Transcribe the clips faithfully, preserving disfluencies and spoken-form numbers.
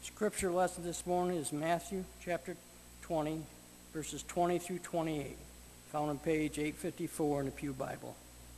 Scripture lesson this morning is Matthew chapter twenty, verses twenty through twenty-eight, found on page eight fifty-four in the Pew Bible.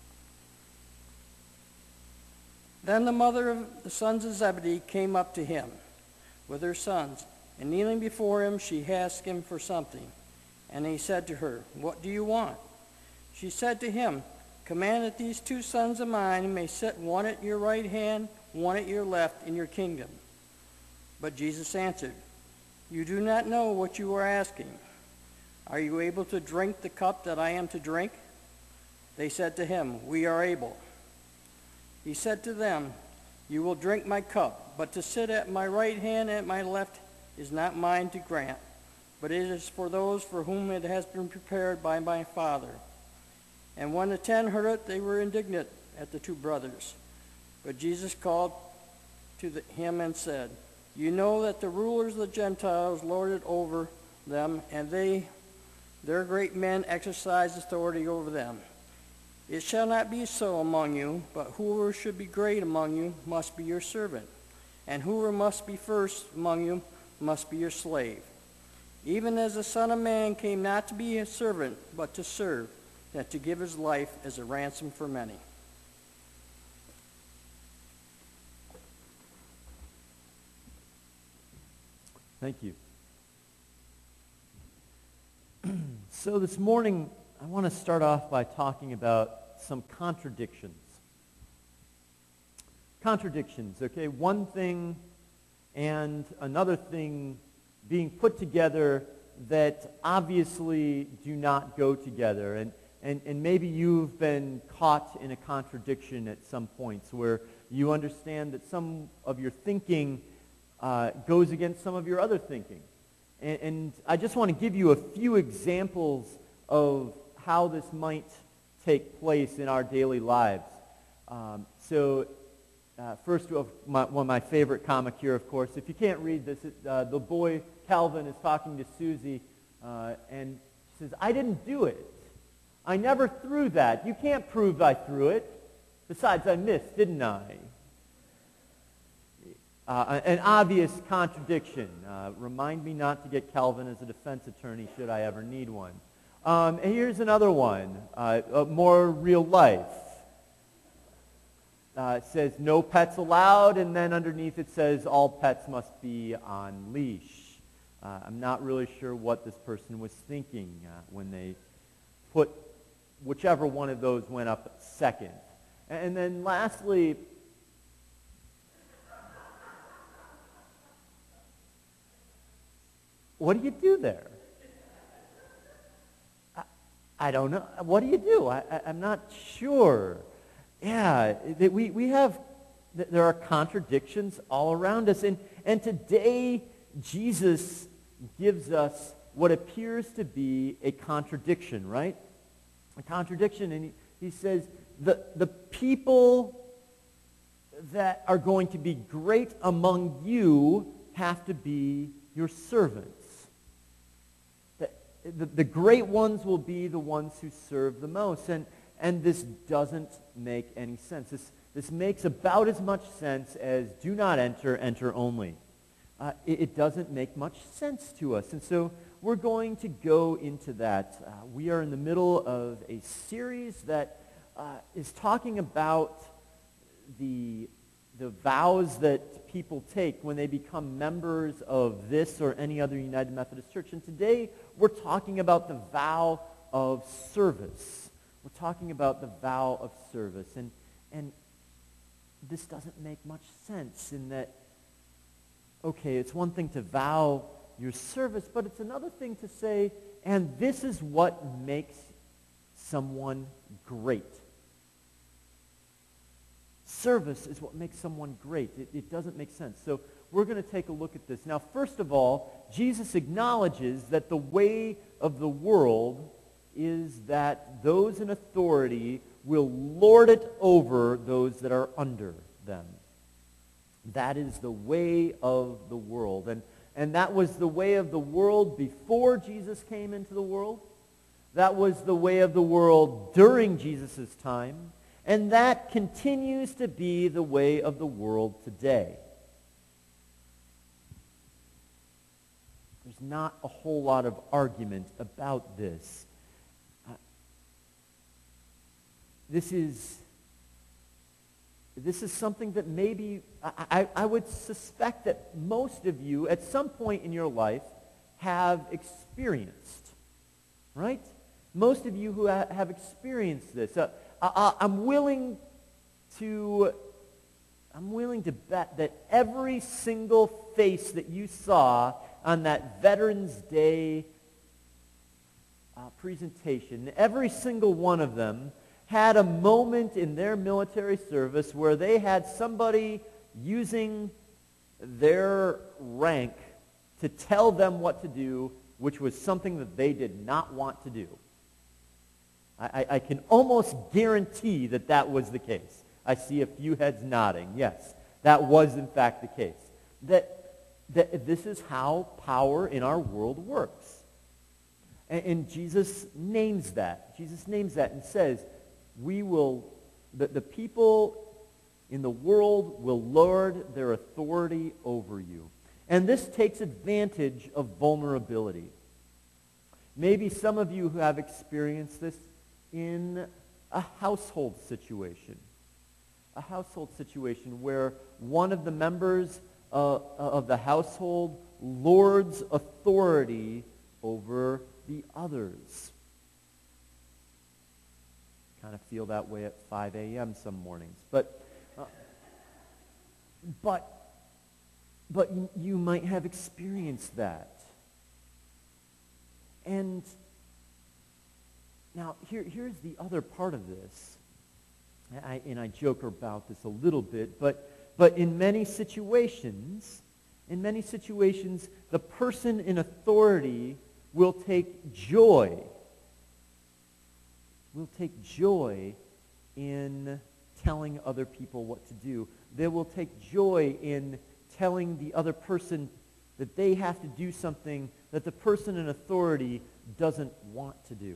Then the mother of the sons of Zebedee came up to him with her sons, and kneeling before him, she asked him for something. And he said to her, "What do you want?" She said to him, "Command that these two sons of mine may sit one at your right hand, one at your left in your kingdom." But Jesus answered, "You do not know what you are asking. Are you able to drink the cup that I am to drink?" They said to him, "We are able." He said to them, "You will drink my cup, but to sit at my right hand and at my left is not mine to grant, but it is for those for whom it has been prepared by my Father." And when the ten heard it, they were indignant at the two brothers. But Jesus called to the, him and said, "You know that the rulers of the Gentiles lord it over them, and they, their great men, exercise authority over them. It shall not be so among you, but whoever should be great among you must be your servant, and whoever must be first among you must be your slave. Even as the Son of Man came not to be a servant, but to serve, and to give his life as a ransom for many." Thank you. So this morning, I want to start off by talking about some contradictions. Contradictions, okay? One thing and another thing being put together that obviously do not go together. And, and, and maybe you've been caught in a contradiction at some points where you understand that some of your thinking uh, goes against some of your other thinking. And, and I just want to give you a few examples of how this might take place in our daily lives. Um, so uh, first, of my, one of my favorite comic here, of course. If you can't read this, it, uh, the boy Calvin is talking to Susie, uh, and she says, "I didn't do it. I never threw that. You can't prove I threw it. Besides, I missed, didn't I?" Uh, an obvious contradiction. Uh, remind me not to get Calvin as a defense attorney should I ever need one. Um, and here's another one, uh, uh, more real life. Uh, it says, "No pets allowed," and then underneath it says, "All pets must be on leash." Uh, I'm not really sure what this person was thinking uh, when they put whichever one of those went up second. And then lastly, what do you do there? I, I don't know. What do you do? I, I, I'm not sure. Yeah, we, we have, there are contradictions all around us. And, and today, Jesus gives us what appears to be a contradiction, right? A contradiction. And he, he says, the, the people that are going to be great among you have to be your servants. The, the great ones will be the ones who serve the most. And, and this doesn't make any sense. This, this makes about as much sense as "do not enter, enter only." Uh, it, it doesn't make much sense to us. And so we're going to go into that. Uh, we are in the middle of a series that uh, is talking about the, the vows that people take when they become members of this or any other United Methodist Church. And today we're talking about the vow of service. We're talking about the vow of service. And, and this doesn't make much sense in that, okay, it's one thing to vow your service, but it's another thing to say, and this is what makes someone great. Service is what makes someone great. It, it doesn't make sense. So we're going to take a look at this. Now, first of all, Jesus acknowledges that the way of the world is that those in authority will lord it over those that are under them. That is the way of the world. And, and that was the way of the world before Jesus came into the world. That was the way of the world during Jesus' time. And that continues to be the way of the world today. there's not a whole lot of argument about this. Uh, this is this is something that maybe I, I, I would suspect that most of you at some point in your life have experienced, right? Most of you who ha- have experienced this. Uh, I, I'm willing to I'm willing to bet that every single face that you saw on that Veterans Day uh, presentation, every single one of them had a moment in their military service where they had somebody using their rank to tell them what to do, which was something that they did not want to do. I, I can almost guarantee that that was the case. I see a few heads nodding. Yes, that was in fact the case. That, that this is how power in our world works. And, and Jesus names that. Jesus names that and says, we will, the, the people in the world will lord their authority over you. And this takes advantage of vulnerability. Maybe some of you who have experienced this in a household situation. A household situation where one of the members uh, of the household lords authority over the others. Kind of feel that way at five a.m. some mornings. But, uh, but, but you, you might have experienced that. And now, here, here's the other part of this. I, and I joke about this a little bit, but, but in many situations, in many situations, the person in authority will take joy, will take joy in telling other people what to do. They will take joy in telling the other person that they have to do something that the person in authority doesn't want to do.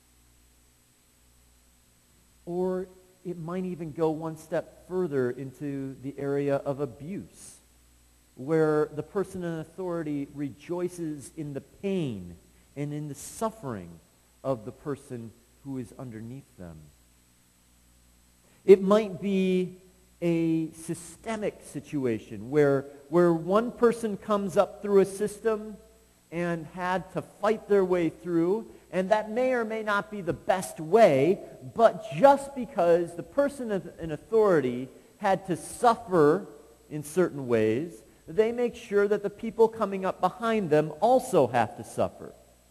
Or it might even go one step further into the area of abuse, where the person in authority rejoices in the pain and in the suffering of the person who is underneath them. It might be a systemic situation where, where one person comes up through a system and had to fight their way through, and that may or may not be the best way, but just because the person in authority had to suffer in certain ways, they make sure that the people coming up behind them also have to suffer.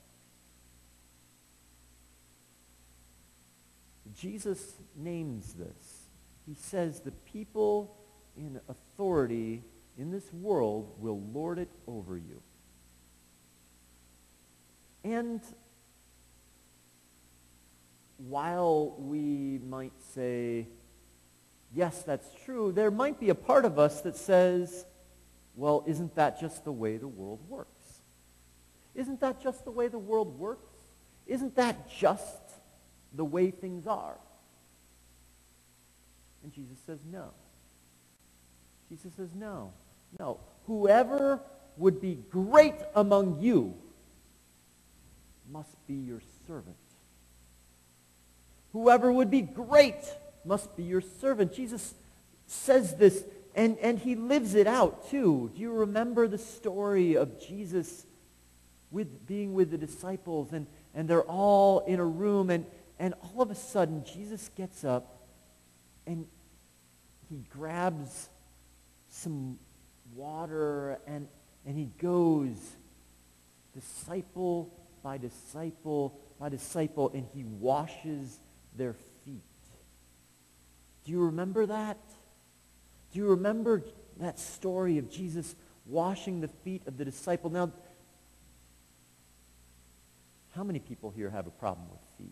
Jesus names this. He says the people in authority in this world will lord it over you. And while we might say, yes, that's true, there might be a part of us that says, well, isn't that just the way the world works? Isn't that just the way the world works? Isn't that just the way things are? And Jesus says no. Jesus says no. No. Whoever would be great among you must be your servant. Whoever would be great must be your servant. Jesus says this, and, and he lives it out too. Do you remember the story of Jesus with being with the disciples, and, and they're all in a room, and, and all of a sudden Jesus gets up and he grabs some water and, and he goes disciple by disciple by disciple, and he washes their feet. Do you remember that? Do you remember that story of Jesus washing the feet of the disciple? Now, how many people here have a problem with feet?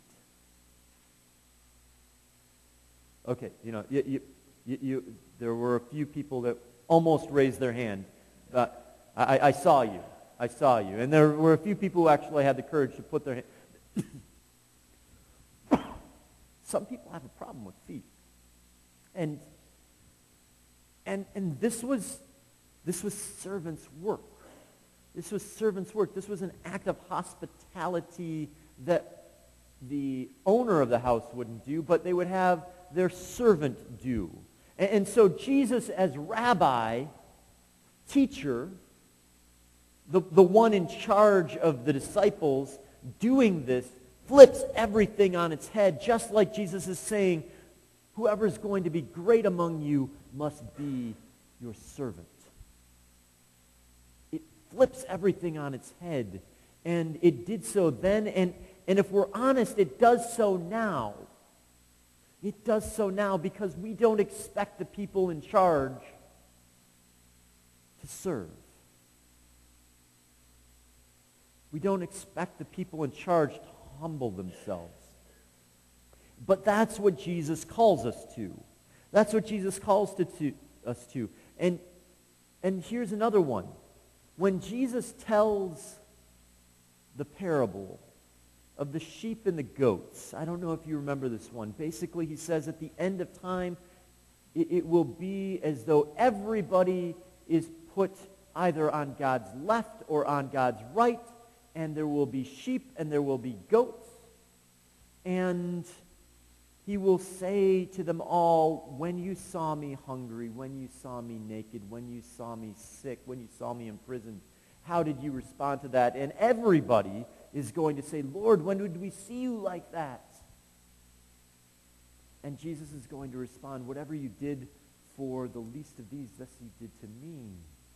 Okay, you know, you, you, you, you, there were a few people that almost raised their hand. But I, I saw you. I saw you. And there were a few people who actually had the courage to put their hand. Some people have a problem with feet. And and and this was this was servants' work. This was servant's work. This was an act of hospitality that the owner of the house wouldn't do, but they would have their servant do. And, and so Jesus, as rabbi, teacher, the, the one in charge of the disciples doing this, flips everything on its head, just like Jesus is saying, whoever is going to be great among you must be your servant. It flips everything on its head, and it did so then, and, and if we're honest, it does so now. It does so now because we don't expect the people in charge to serve. We don't expect the people in charge to humble themselves. But that's what Jesus calls us to. That's what Jesus calls to, to, us to. And, and here's another one. When Jesus tells the parable of the sheep and the goats, I don't know if you remember this one. Basically, he says at the end of time, it, it will be as though everybody is put either on God's left or on God's right, and there will be sheep and there will be goats. And he will say to them all, when you saw me hungry, when you saw me naked, when you saw me sick, when you saw me in prison, how did you respond to that? And everybody is going to say, Lord, when did we see you like that? And Jesus is going to respond, whatever you did for the least of these, thus you did to me.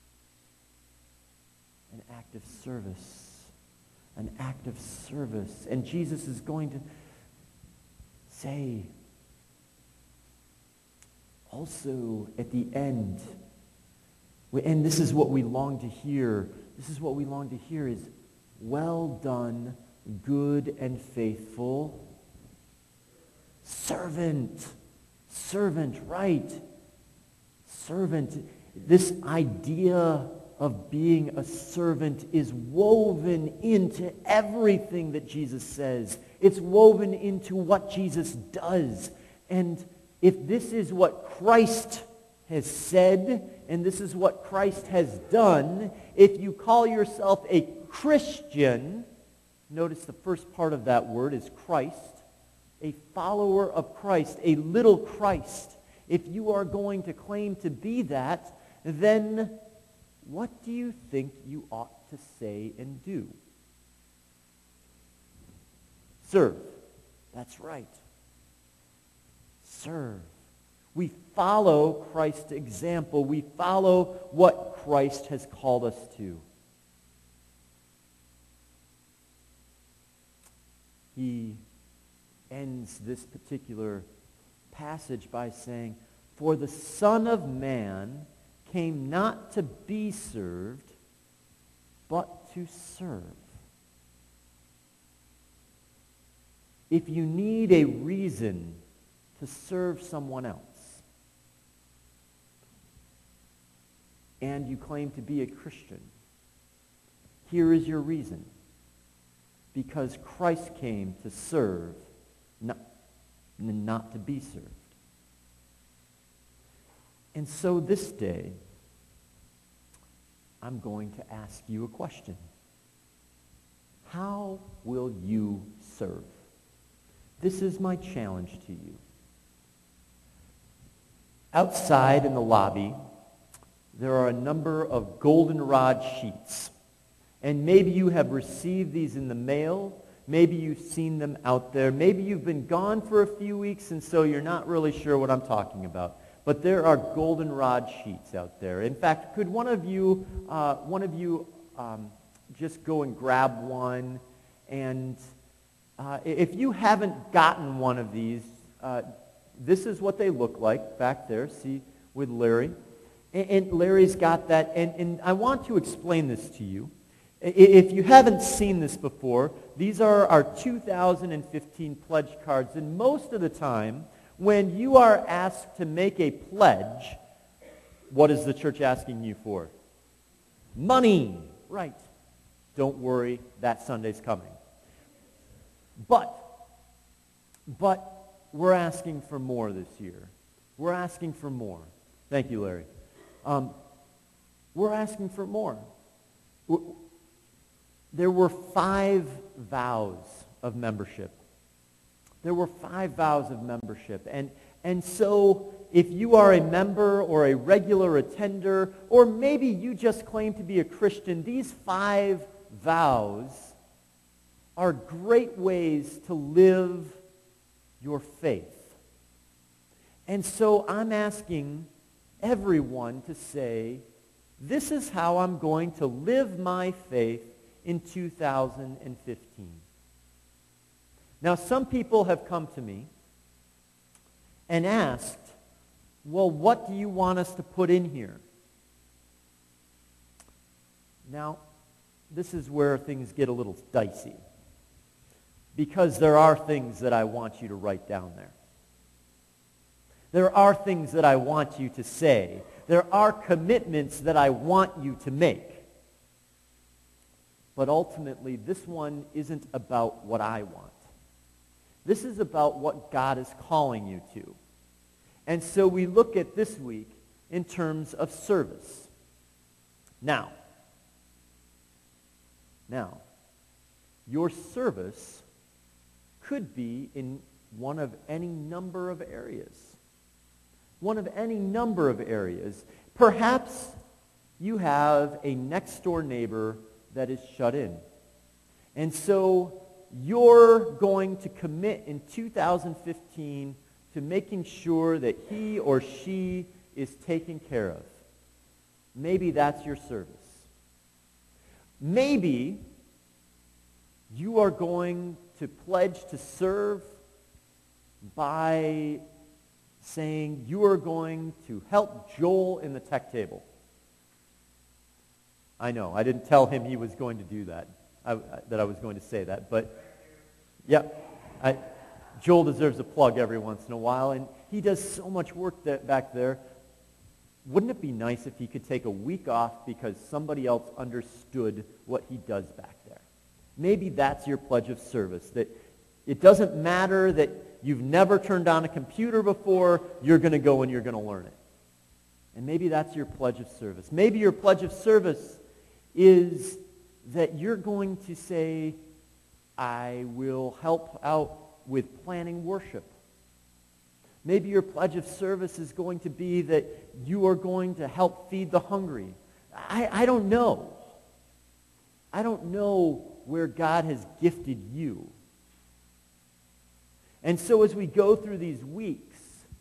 An act of service. An act of service. And Jesus is going to say, also at the end, and this is what we long to hear, this is what we long to hear is, well done, good and faithful servant. Servant, right. Servant. This idea of being a servant is woven into everything that Jesus says. It's woven into what Jesus does. And if this is what Christ has said, and this is what Christ has done, if you call yourself a Christian, notice the first part of that word is Christ, a follower of Christ, a little Christ. If you are going to claim to be that, then what do you think you ought to say and do? Serve. That's right. Serve. We follow Christ's example. We follow what Christ has called us to. He ends this particular passage by saying, for the Son of Man came not to be served, but to serve. If you need a reason to serve someone else, and you claim to be a Christian, here is your reason. Because Christ came to serve, not, not to be served. And so this day, I'm going to ask you a question. How will you serve? This is my challenge to you. Outside in the lobby, there are a number of goldenrod sheets. And maybe you have received these in the mail. Maybe you've seen them out there. Maybe you've been gone for a few weeks, and so you're not really sure what I'm talking about. But there are goldenrod sheets out there. In fact, could one of you, uh, one of you, um, just go and grab one? And uh, if you haven't gotten one of these, uh, this is what they look like back there. See, with Larry, and, and Larry's got that. And, and I want to explain this to you. If you haven't seen this before, these are our two thousand fifteen pledge cards. And most of the time, when you are asked to make a pledge, what is the church asking you for? Money. Right. Don't worry, that Sunday's coming. But, but we're asking for more this year. We're asking for more. Thank you, Larry. Um, we're asking for more. there were five vows of membership. There were five vows of membership. And, and so if you are a member or a regular attender, or maybe you just claim to be a Christian, these five vows are great ways to live your faith. And so I'm asking everyone to say, this is how I'm going to live my faith in two thousand fifteen. Now, some people have come to me and asked, well, what do you want us to put in here? Now, this is where things get a little dicey, because there are things that I want you to write down there. There are things that I want you to say. There are commitments that I want you to make. But ultimately, this one isn't about what I want. This is about what God is calling you to. And so we look at this week in terms of service. Now, now, your service could be in one of any number of areas. One of any number of areas. Perhaps you have a next-door neighbor that is shut in. And so you're going to commit in two thousand fifteen to making sure that he or she is taken care of. Maybe that's your service. Maybe you are going to pledge to serve by saying you are going to help Joel in the tech table. I know, I didn't tell him he was going to do that, I, that I was going to say that, but yeah, I, Joel deserves a plug every once in a while, and he does so much work that, back there. Wouldn't it be nice if he could take a week off because somebody else understood what he does back there? Maybe that's your pledge of service, that it doesn't matter that you've never turned on a computer before, you're going to go and you're going to learn it. And maybe that's your pledge of service. Maybe your pledge of service is that you're going to say, I will help out with planning worship. Maybe your pledge of service is going to be that you are going to help feed the hungry. I, I don't know. I don't know where God has gifted you. And so as we go through these weeks,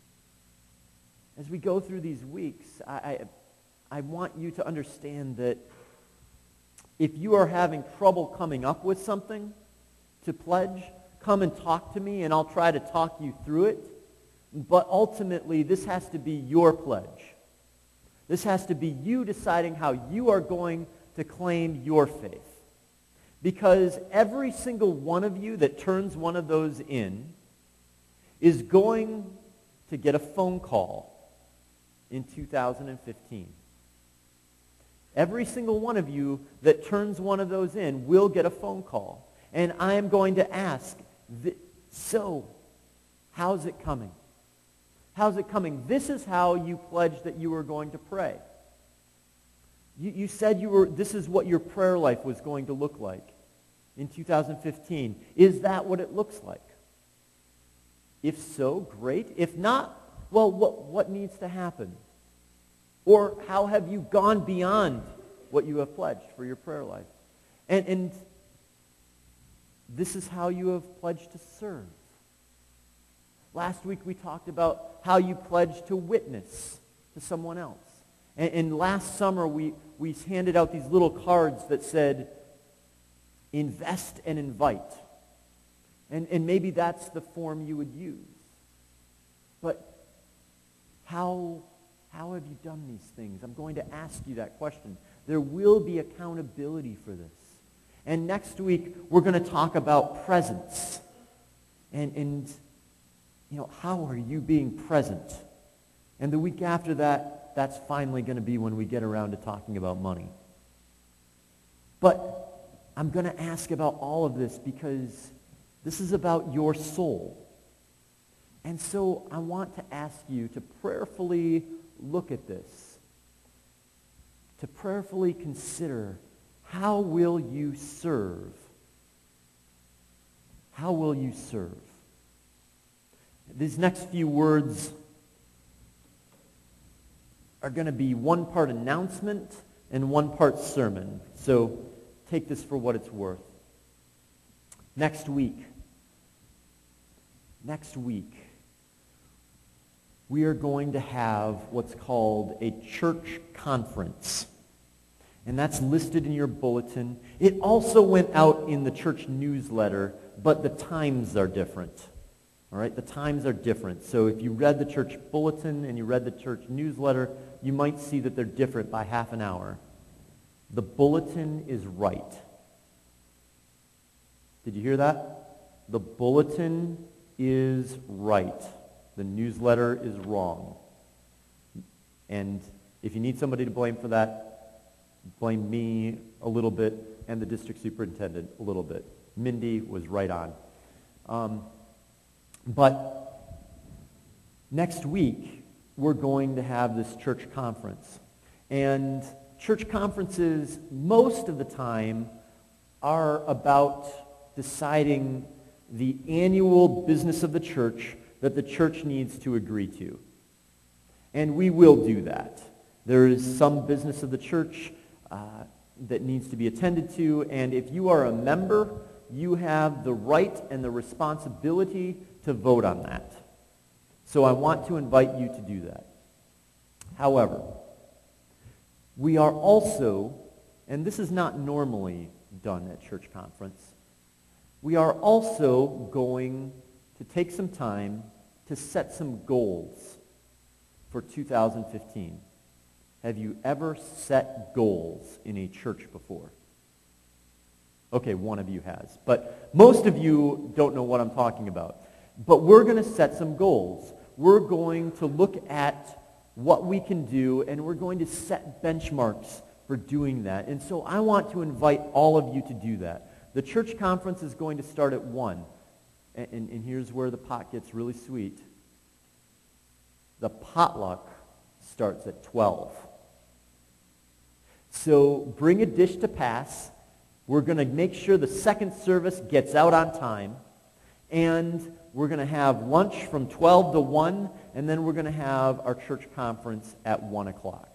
as we go through these weeks, I, I, I want you to understand that if you are having trouble coming up with something to pledge, come and talk to me and I'll try to talk you through it. But ultimately, this has to be your pledge. This has to be you deciding how you are going to claim your faith. Because every single one of you that turns one of those in is going to get a phone call in two thousand fifteen. Every single one of you that turns one of those in will get a phone call. And I am going to ask, so, how's it coming? How's it coming? This is how you pledged that you were going to pray. You, you said you were. This is what your prayer life was going to look like in two thousand fifteen. Is that what it looks like? If so, great. If not, well, what, what needs to happen? Or how have you gone beyond what you have pledged for your prayer life? And, and this is how you have pledged to serve. Last week we talked about how you pledged to witness to someone else. And, and last summer we, we handed out these little cards that said, invest and invite. And, and maybe that's the form you would use. But how, how have you done these things? I'm going to ask you that question. There will be accountability for this. And next week, we're going to talk about presence. And, and, you know, how are you being present? And the week after that, that's finally going to be when we get around to talking about money. But I'm going to ask about all of this because this is about your soul. And so I want to ask you to prayerfully look at this, to prayerfully consider how will you serve? How will you serve? These next few words are going to be one part announcement and one part sermon. So take this for what it's worth. Next week, next week, we are going to have what's called a church conference. And that's listed in your bulletin. It also went out in the church newsletter, but the times are different. All right, the times are different. So if you read the church bulletin and you read the church newsletter, you might see that they're different by half an hour. The bulletin is right. Did you hear that? The bulletin is right. The newsletter is wrong. And if you need somebody to blame for that, blame me a little bit and the district superintendent a little bit. Mindy was right on. Um, but next week, we're going to have this church conference. And church conferences, most of the time, are about deciding the annual business of the church that the church needs to agree to. And we will do that. There is some business of the church uh, that needs to be attended to, and if you are a member, you have the right and the responsibility to vote on that. So I want to invite you to do that. However, we are also, and this is not normally done at church conference, we are also going to take some time to set some goals for two thousand fifteen. Have you ever set goals in a church before? Okay, one of you has. But most of you don't know what I'm talking about. But we're going to set some goals. We're going to look at what we can do, and we're going to set benchmarks for doing that. And so I want to invite all of you to do that. The church conference is going to start at one. And, and, and here's where the pot gets really sweet. The potluck starts at twelve. So bring a dish to pass. We're going to make sure the second service gets out on time. And we're going to have lunch from twelve to one, and then we're going to have our church conference at one o'clock.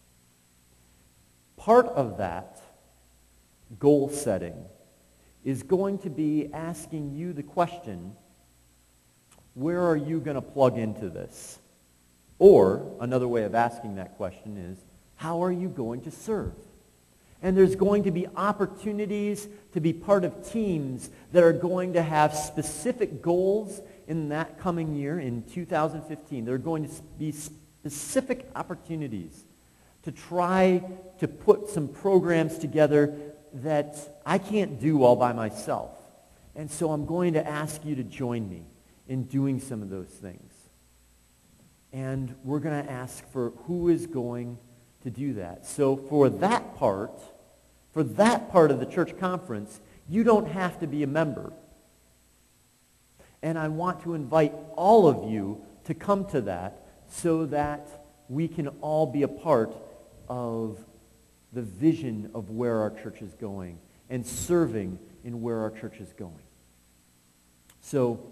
Part of that goal setting is going to be asking you the question, where are you going to plug into this? Or, another way of asking that question is, how are you going to serve? And there's going to be opportunities to be part of teams that are going to have specific goals in that coming year, in two thousand fifteen. There are going to be specific opportunities to try to put some programs together that I can't do all by myself. And so I'm going to ask you to join me in doing some of those things. And we're going to ask for who is going to do that. So for that part, for that part of the church conference, you don't have to be a member. And I want to invite all of you to come to that so that we can all be a part of the vision of where our church is going and serving in where our church is going. So,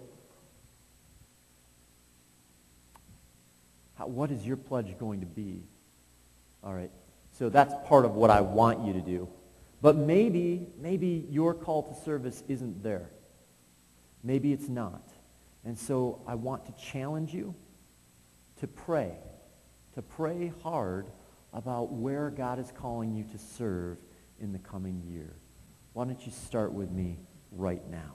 how, what is your pledge going to be? All right. So that's part of what I want you to do. But maybe, maybe your call to service isn't there. Maybe it's not. And so I want to challenge you to pray, to pray hard about where God is calling you to serve in the coming year. Why don't you start with me right now?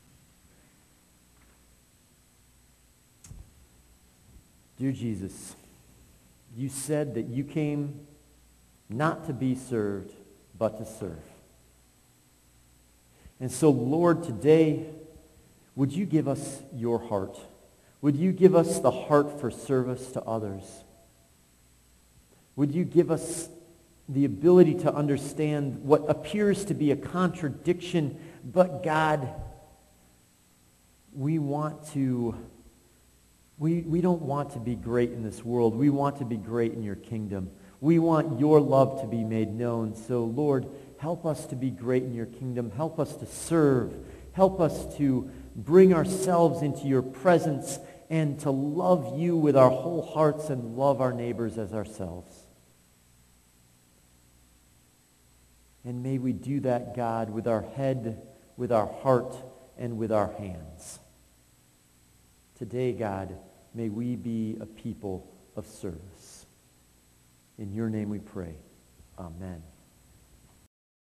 Dear Jesus, you said that you came not to be served, but to serve. And so, Lord, today, would you give us your heart? Would you give us the heart for service to others? Would you give us the ability to understand what appears to be a contradiction, but God, we want to, we, we don't want to be great in this world. We want to be great in your kingdom. We want your love to be made known. So, Lord, help us to be great in your kingdom. Help us to serve. Help us to bring ourselves into your presence and to love you with our whole hearts and love our neighbors as ourselves. And may we do that, God, with our head, with our heart, and with our hands. Today, God, may we be a people of service. In your name we pray. Amen.